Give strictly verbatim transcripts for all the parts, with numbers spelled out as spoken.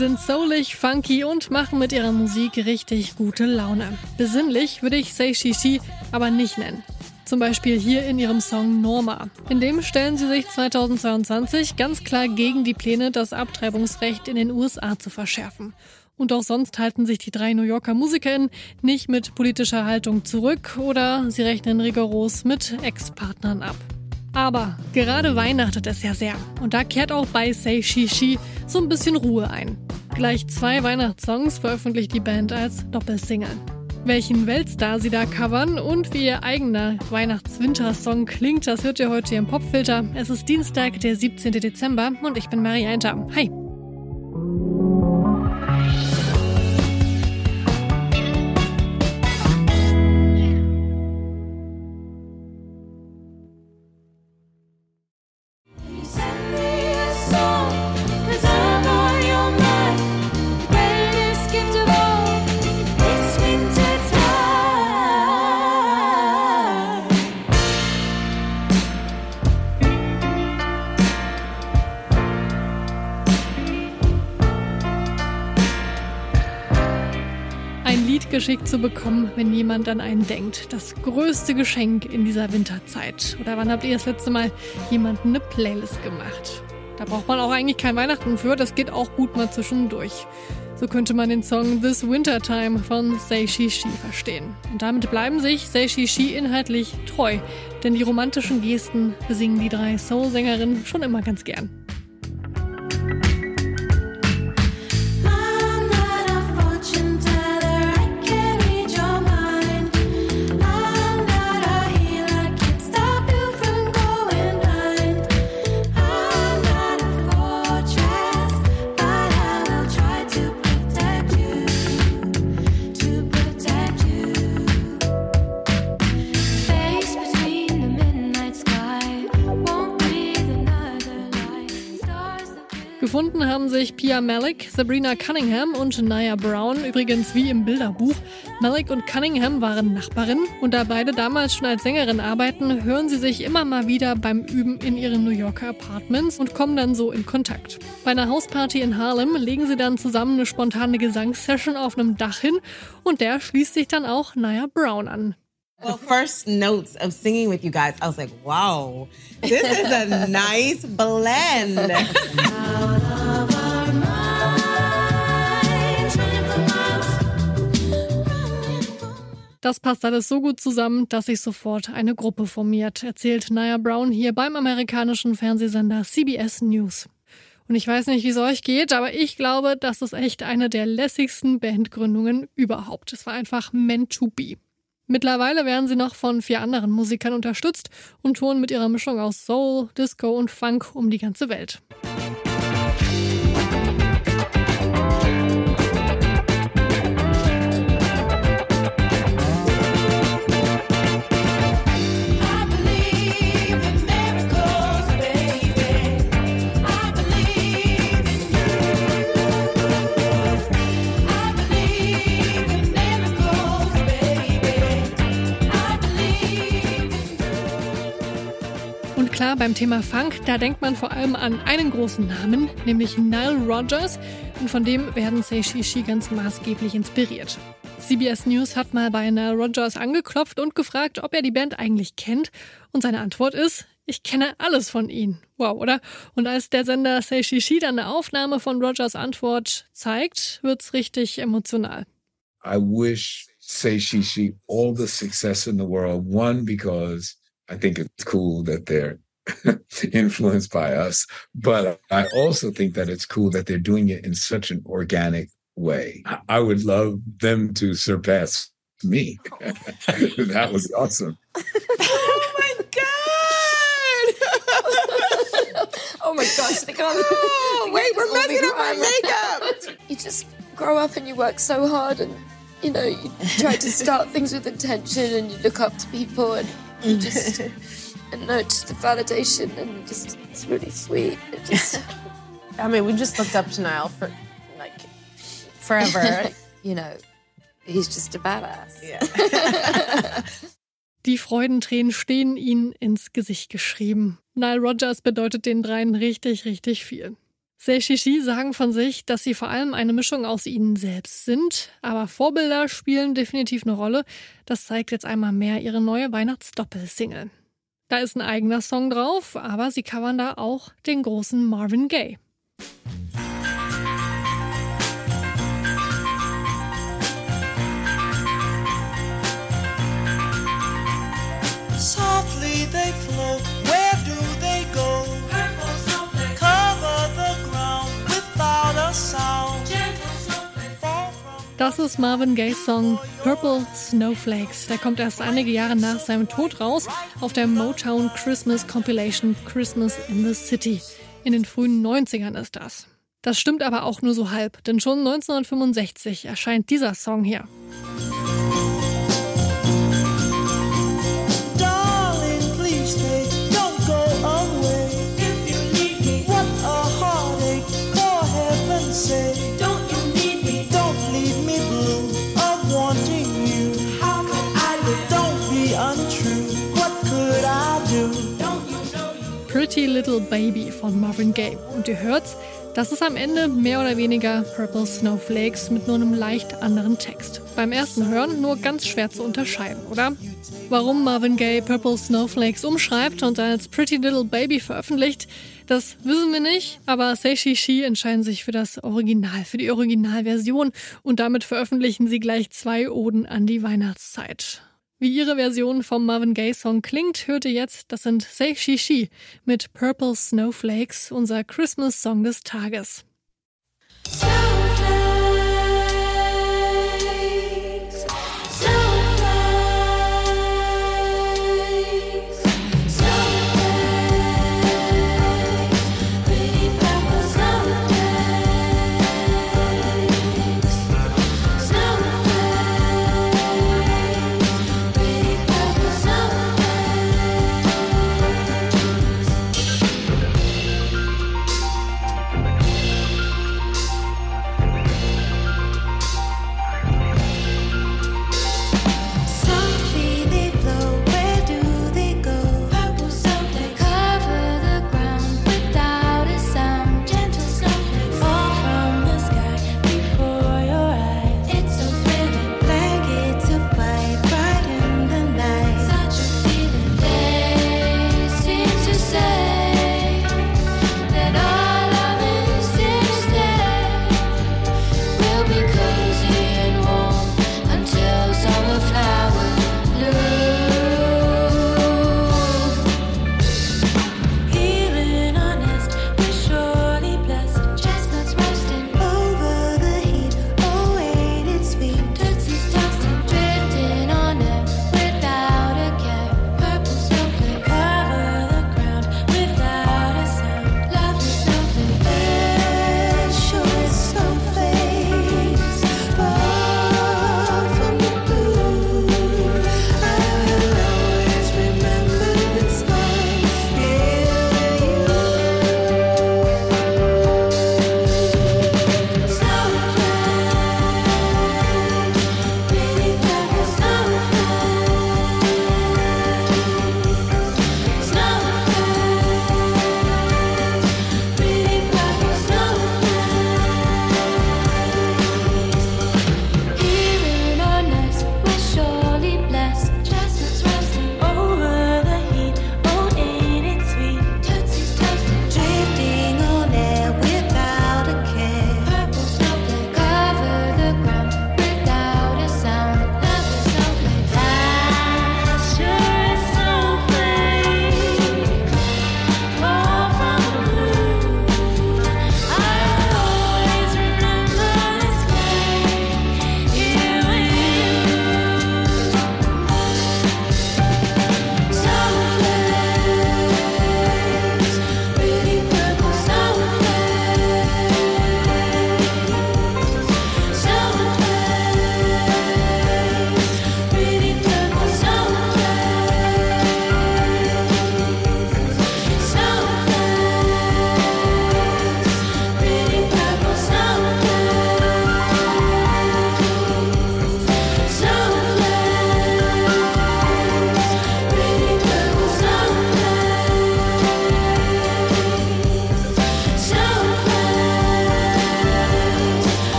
sind soulig, funky und machen mit ihrer Musik richtig gute Laune. Besinnlich würde ich Say She She aber nicht nennen. Zum Beispiel hier in ihrem Song Norma. In dem stellen sie sich zweitausendzweiundzwanzig ganz klar gegen die Pläne, das Abtreibungsrecht in den U S A zu verschärfen. Und auch sonst halten sich die drei New Yorker MusikerInnen nicht mit politischer Haltung zurück oder sie rechnen rigoros mit Ex-Partnern ab. Aber gerade weihnachtet es ja sehr. Und da kehrt auch bei Say She She so ein bisschen Ruhe ein. Gleich zwei Weihnachtssongs veröffentlicht die Band als Doppelsingle. Welchen Weltstar sie da covern und wie ihr eigener Weihnachts-Winter-Song klingt, das hört ihr heute hier im Popfilter. Es ist Dienstag, der siebzehnten Dezember und ich bin Mary Einter. Hi! Ein Lied geschickt zu bekommen, wenn jemand an einen denkt. Das größte Geschenk in dieser Winterzeit. Oder wann habt ihr das letzte Mal jemandem eine Playlist gemacht? Da braucht man auch eigentlich kein Weihnachten für, das geht auch gut mal zwischendurch. So könnte man den Song This Wintertime von Say She She verstehen. Und damit bleiben sich Say She She inhaltlich treu. Denn die romantischen Gesten besingen die drei Soul-Sängerinnen schon immer ganz gern. Gefunden haben sich Pia Malik, Sabrina Cunningham und Naya Brown, übrigens wie im Bilderbuch. Malik und Cunningham waren Nachbarinnen und da beide damals schon als Sängerin arbeiten, hören sie sich immer mal wieder beim Üben in ihren New Yorker Apartments und kommen dann so in Kontakt. Bei einer Hausparty in Harlem legen sie dann zusammen eine spontane Gesangssession auf einem Dach hin und der schließt sich dann auch Naya Brown an. The first notes of singing with you guys, I was like, wow, this is a nice blend. Das passt alles so gut zusammen, dass sich sofort eine Gruppe formiert, erzählt Naya Brown hier beim amerikanischen Fernsehsender C B S News. Und ich weiß nicht, wie es euch geht, aber ich glaube, das ist echt eine der lässigsten Bandgründungen überhaupt. Es war einfach meant to be. Mittlerweile werden sie noch von vier anderen Musikern unterstützt und touren mit ihrer Mischung aus Soul, Disco und Funk um die ganze Welt. Und klar, beim Thema Funk, da denkt man vor allem an einen großen Namen, nämlich Nile Rodgers. Und von dem werden Say She She ganz maßgeblich inspiriert. C B S News hat mal bei Nile Rodgers angeklopft und gefragt, ob er die Band eigentlich kennt. Und seine Antwort ist, ich kenne alles von ihnen. Wow, oder? Und als der Sender Say She She dann eine Aufnahme von Rodgers Antwort zeigt, wird's richtig emotional. I wish Say She She all the success in the world. One, because I think it's cool that they're influenced by us, but I also think that it's cool that they're doing it in such an organic way. I would love them to surpass me. That was awesome. Oh my God! Oh my gosh, they can't. Oh, wait, we're messing up our makeup! You just grow up and you work so hard and, you know, you try to start things with intention and you look up to people and you just, and no, just the validation and just, it's really sweet. It just, I mean, we just looked up to Niall for, like, forever. you know, he's just a badass. Yeah. Die Freudentränen stehen ihnen ins Gesicht geschrieben. Nile Rodgers bedeutet den dreien richtig, richtig viel. Say She She sagen von sich, dass sie vor allem eine Mischung aus ihnen selbst sind, aber Vorbilder spielen definitiv eine Rolle. Das zeigt jetzt einmal mehr ihre neue Weihnachtsdoppelsingle. Da ist ein eigener Song drauf, aber sie covern da auch den großen Marvin Gaye. Softly they float, where do they go? Cover the ground without a sound. Das ist Marvin Gayes Song Purple Snowflakes. Der kommt erst einige Jahre nach seinem Tod raus auf der Motown Christmas Compilation Christmas in the City. In den frühen neunzigern ist das. Das stimmt aber auch nur so halb, denn schon neunzehnhundertfünfundsechzig erscheint dieser Song hier. Pretty Little Baby von Marvin Gaye. Und ihr hört's, das ist am Ende mehr oder weniger Purple Snowflakes mit nur einem leicht anderen Text. Beim ersten Hören nur ganz schwer zu unterscheiden, oder? Warum Marvin Gaye Purple Snowflakes umschreibt und als Pretty Little Baby veröffentlicht, das wissen wir nicht, aber Say She She entscheiden sich für das Original, für die Originalversion und damit veröffentlichen sie gleich zwei Oden an die Weihnachtszeit. Wie ihre Version vom Marvin Gaye Song klingt, hört ihr jetzt, das sind Say She She mit Purple Snowflakes, unser Christmas Song des Tages.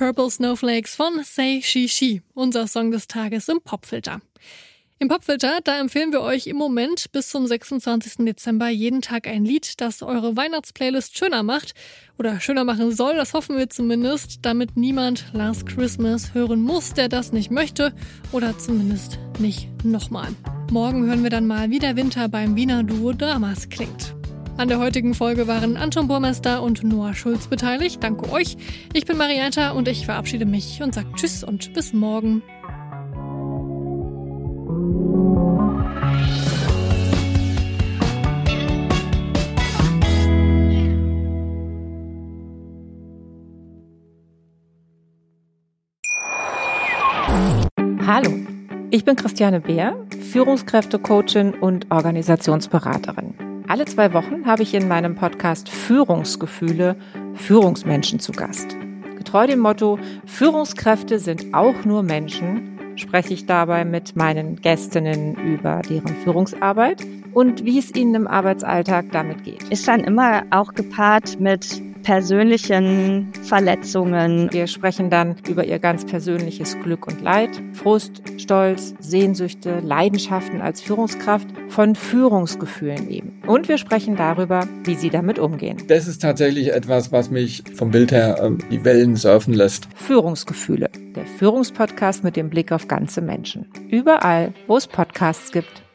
Purple Snowflakes von Say She She, unser Song des Tages im Popfilter. Im Popfilter, da empfehlen wir euch im Moment bis zum sechsundzwanzigsten Dezember jeden Tag ein Lied, das eure Weihnachtsplaylist schöner macht oder schöner machen soll, das hoffen wir zumindest, damit niemand Last Christmas hören muss, der das nicht möchte oder zumindest nicht nochmal. Morgen hören wir dann mal, wie der Winter beim Wiener Duo Dramas klingt. An der heutigen Folge waren Anton Burmester und Noah Schulz beteiligt. Danke euch. Ich bin Marietta und ich verabschiede mich und sage Tschüss und bis morgen. Hallo, ich bin Christiane Beer, Führungskräftecoachin und Organisationsberaterin. Alle zwei Wochen habe ich in meinem Podcast Führungsgefühle Führungsmenschen zu Gast. Getreu dem Motto Führungskräfte sind auch nur Menschen, spreche ich dabei mit meinen Gästinnen über deren Führungsarbeit und wie es ihnen im Arbeitsalltag damit geht. Ist dann immer auch gepaart mit persönlichen Verletzungen. Wir sprechen dann über ihr ganz persönliches Glück und Leid, Frust, Stolz, Sehnsüchte, Leidenschaften als Führungskraft, von Führungsgefühlen eben. Und wir sprechen darüber, wie sie damit umgehen. Das ist tatsächlich etwas, was mich vom Bild her äh, die Wellen surfen lässt. Führungsgefühle, der Führungspodcast mit dem Blick auf ganze Menschen. Überall, wo es Podcasts gibt.